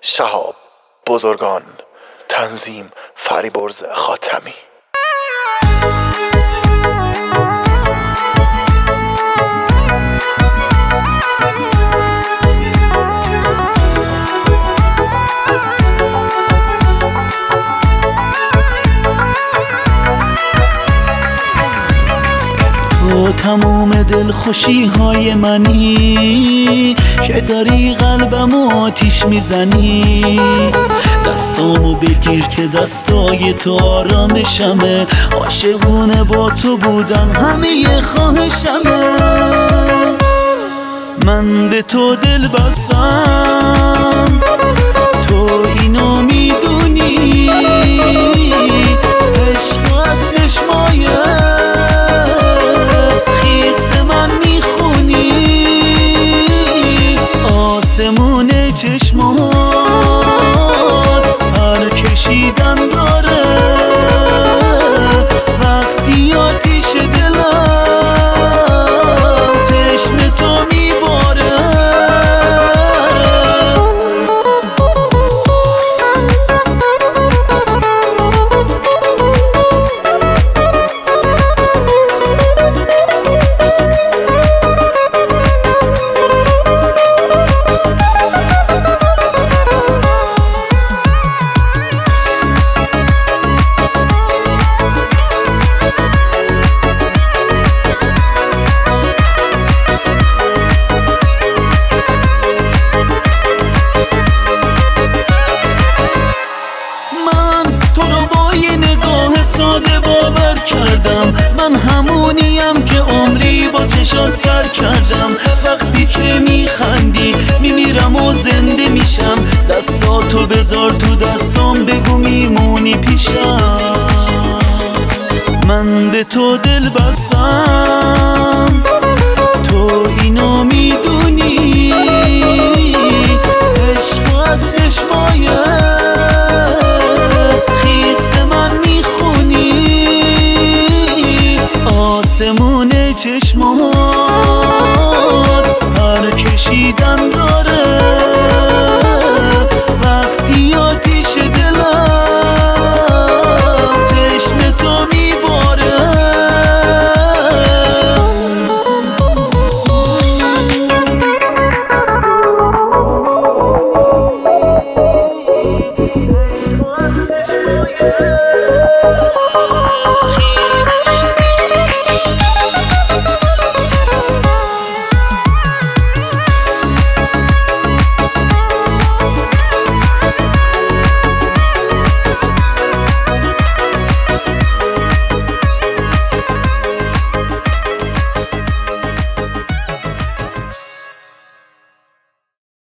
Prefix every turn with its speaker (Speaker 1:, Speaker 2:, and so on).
Speaker 1: شهاب بزرگان، تنظیم فریبرز خاتمی.
Speaker 2: تو تموم دلخوشی های منی که داری قلبم آتیش میزنی. دستامو بگیر که دستای تو آرامشمه، عاشقونه با تو بودن همه خواهشمه. من به تو دل بستم، تو اینو میدونی، عشق از چشمای آسمون چشمات هر کشیدن داره، وقتی آتیش دلم چشم تو میباره. من همونیم که عمری با چشات سر کردم، وقتی که میخندی میمیرم و زنده میشم.